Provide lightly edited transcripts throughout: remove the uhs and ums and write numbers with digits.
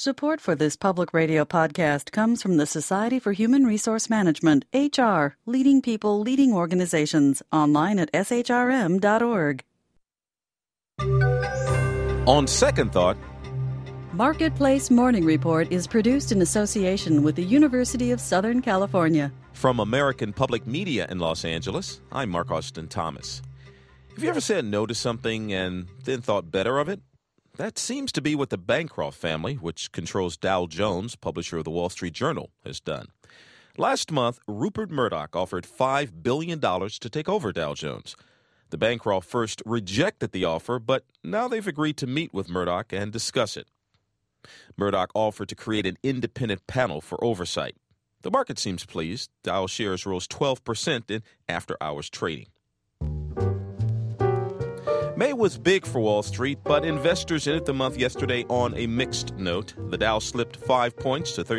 Support for this public radio podcast comes from the Society for Human Resource Management, HR, leading people, leading organizations, online at shrm.org. On second thought, Marketplace Morning Report is produced in association with the University of Southern California. from American Public Media in Los Angeles, I'm Mark Austin Thomas. Have you ever said no to something and then thought better of it? That seems to be what the Bancroft family, which controls Dow Jones, publisher of the Wall Street Journal, has done. Last month, Rupert Murdoch offered $5 billion to take over Dow Jones. The Bancroft first rejected the offer, but now they've agreed to meet with Murdoch and discuss it. Murdoch offered to create an independent panel for oversight. The market seems pleased. Dow shares rose 12% in after-hours trading. May was big for Wall Street, but investors ended the month yesterday on a mixed note. The Dow slipped 5 points to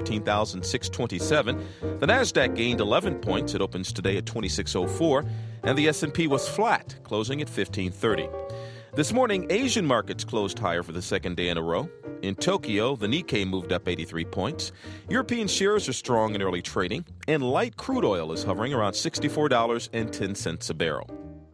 13,627. The Nasdaq gained 11 points. It opens today at 2604. And the S&P was flat, closing at 1530. This morning, Asian markets closed higher for the second day in a row. In Tokyo, the Nikkei moved up 83 points. European shares are strong in early trading, and light crude oil is hovering around $64.10 a barrel.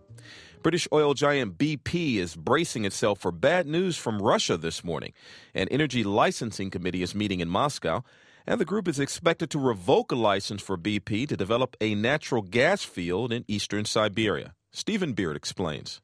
British oil giant BP is bracing itself for bad news from Russia this morning. An energy licensing committee is meeting in Moscow, and the group is expected to revoke a license for BP to develop a natural gas field in eastern Siberia. Stephen Beard explains.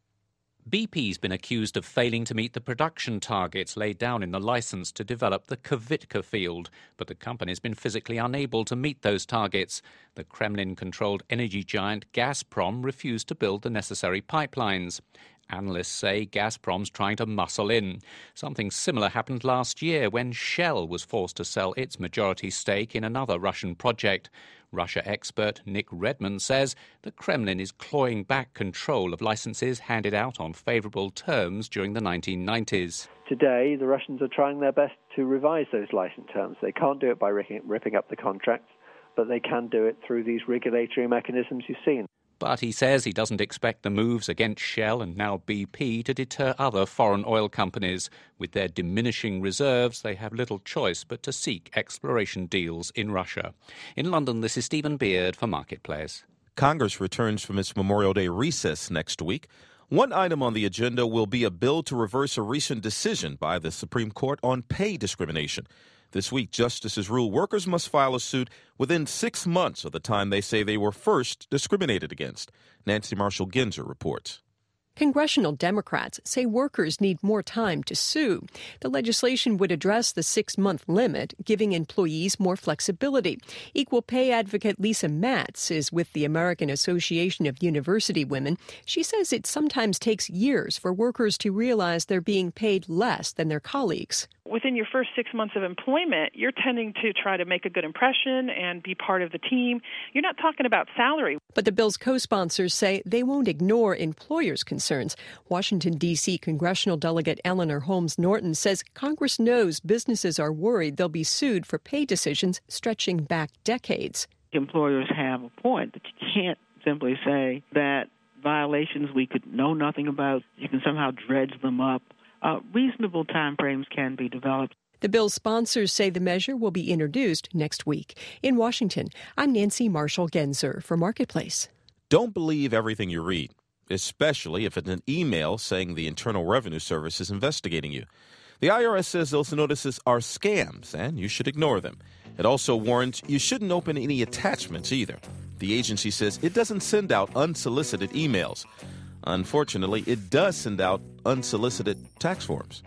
BP's been accused of failing to meet the production targets laid down in the license to develop the Kvitka field, but the company's been physically unable to meet those targets. The Kremlin-controlled energy giant Gazprom refused to build the necessary pipelines. Analysts say Gazprom's trying to muscle in. Something similar happened last year when Shell was forced to sell its majority stake in another Russian project. Russia expert Nick Redmond says the Kremlin is clawing back control of licenses handed out on favourable terms during the 1990s. Today, the Russians are trying their best to revise those license terms. They can't do it by ripping up the contracts, but they can do it through these regulatory mechanisms you've seen. But he says he doesn't expect the moves against Shell and now BP to deter other foreign oil companies. With their diminishing reserves, they have little choice but to seek exploration deals in Russia. In London, this is Stephen Beard for Marketplace. Congress returns from its Memorial Day recess next week. One item on the agenda will be a bill to reverse a recent decision by the Supreme Court on pay discrimination. This week, justices rule workers must file a suit within 6 months of the time they say they were first discriminated against. Nancy Marshall-Genzer reports. Congressional Democrats say workers need more time to sue. The legislation would address the 6-month limit, giving employees more flexibility. Equal pay advocate Lisa Matz is with the American Association of University Women. She says it sometimes takes years for workers to realize they're being paid less than their colleagues. Within your first 6 months of employment, you're tending to try to make a good impression and be part of the team. You're not talking about salary. But the bill's co-sponsors say they won't ignore employers' concerns. Washington, D.C. Congressional Delegate Eleanor Holmes Norton says Congress knows businesses are worried they'll be sued for pay decisions stretching back decades. Employers have a point that you can't simply say that violations we could know nothing about, you can somehow dredge them up. Reasonable time frames can be developed. The bill's sponsors say the measure will be introduced next week. In Washington, I'm Nancy Marshall-Genzer for Marketplace. Don't believe everything you read, especially if it's an email saying the Internal Revenue Service is investigating you. The IRS says those notices are scams, and you should ignore them. It also warns you shouldn't open any attachments either. The agency says it doesn't send out unsolicited emails. Unfortunately, it does send out unsolicited tax forms.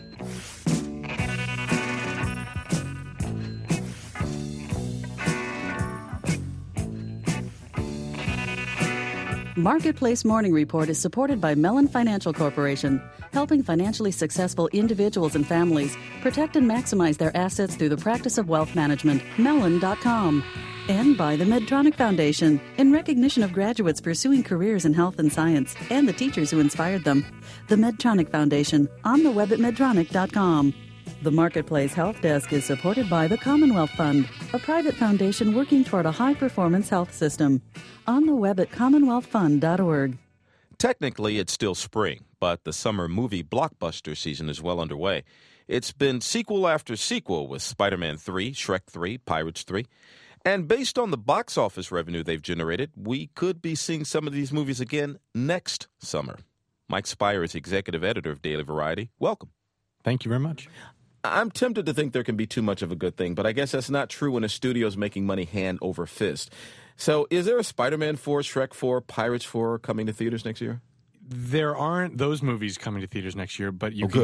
Marketplace Morning Report is supported by Mellon Financial Corporation, helping financially successful individuals and families protect and maximize their assets through the practice of wealth management. Mellon.com. And by the Medtronic Foundation, in recognition of graduates pursuing careers in health and science and the teachers who inspired them. The Medtronic Foundation, on the web at Medtronic.com. The Marketplace Health Desk is supported by the Commonwealth Fund, a private foundation working toward a high-performance health system. On the web at CommonwealthFund.org. Technically, it's still spring, but the summer movie blockbuster season is well underway. It's been sequel after sequel with Spider-Man 3, Shrek 3, Pirates 3. And based on the box office revenue they've generated, we could be seeing some of these movies again next summer. Mike Spire is executive editor of Daily Variety. Welcome. Thank you very much. I'm tempted to think there can be too much of a good thing, but I guess that's not true when a studio's making money hand over fist. So is there a Spider-Man 4, Shrek 4, Pirates 4 coming to theaters next year? There aren't those movies coming to theaters next year, but you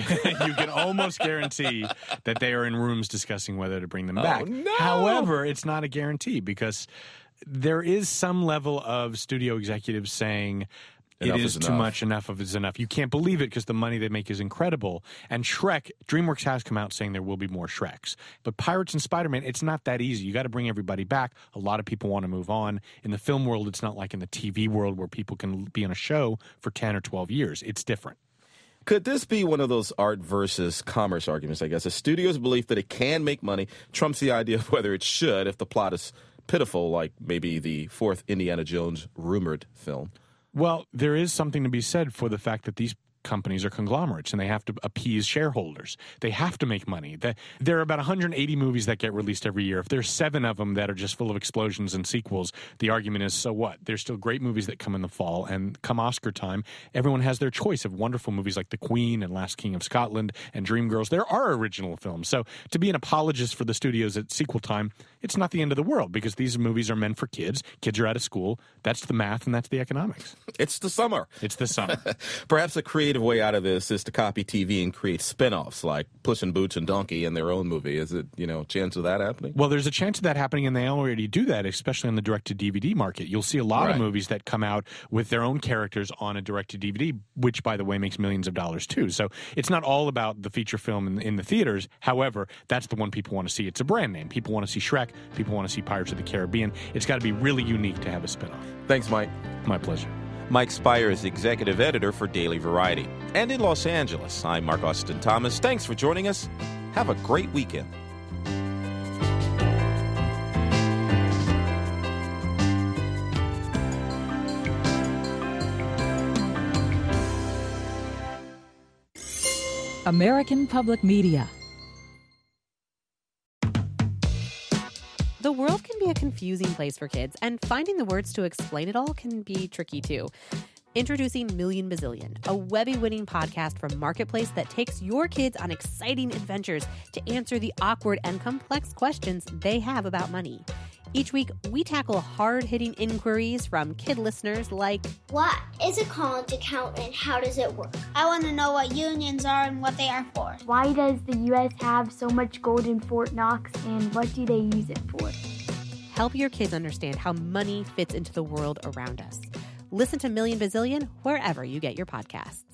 can almost guarantee that they are in rooms discussing whether to bring them back. No! However, it's not a guarantee because there is some level of studio executives saying it is too much, enough of it is enough. You can't believe it because the money they make is incredible. And Shrek, DreamWorks has come out saying there will be more Shreks. But Pirates and Spider-Man, it's not that easy. You got to bring everybody back. A lot of people want to move on. In the film world, it's not like in the TV world where people can be on a show for 10 or 12 years. It's different. Could this be one of those art versus commerce arguments, I guess? A studio's belief that it can make money trumps the idea of whether it should if the plot is pitiful, like maybe the fourth Indiana Jones rumored film. Well, there is something to be said for the fact that these companies are conglomerates and they have to appease shareholders. They have to make money. There are about 180 movies that get released every year. If there's 7 of them that are just full of explosions and sequels, the argument is, so what? There's still great movies that come in the fall, and come Oscar time, everyone has their choice of wonderful movies like The Queen and Last King of Scotland and Dreamgirls. There are original films. So to be an apologist for the studios at sequel time, it's not the end of the world because these movies are meant for kids. Kids are out of school. That's the math and that's the economics. It's the summer. It's the summer. Perhaps a creative way out of this is to copy TV and create spin-offs like Puss in Boots and Donkey in their own movie. Is it, chance of that happening? Well, there's a chance of that happening, and they already do that, especially on the direct-to-DVD market. You'll see a lot of movies that come out with their own characters on a direct-to-DVD, which, by the way, makes millions of dollars, too. So it's not all about the feature film in the theaters. However, that's the one people want to see. It's a brand name. People want to see Shrek. People want to see Pirates of the Caribbean. It's got to be really unique to have a spin-off. Thanks, Mike. My pleasure. Mike Spire is executive editor for Daily Variety. And in Los Angeles, I'm Mark Austin Thomas. Thanks for joining us. Have a great weekend. American Public Media. The world can be a confusing place for kids, and finding the words to explain it all can be tricky too. Introducing Million Bazillion, a Webby-winning podcast from Marketplace that takes your kids on exciting adventures to answer the awkward and complex questions they have about money. Each week, we tackle hard-hitting inquiries from kid listeners like, what is a college account and how does it work? I want to know what unions are and what they are for. Why does the U.S. have so much gold in Fort Knox and what do they use it for? Help your kids understand how money fits into the world around us. Listen to Million Bazillion wherever you get your podcasts.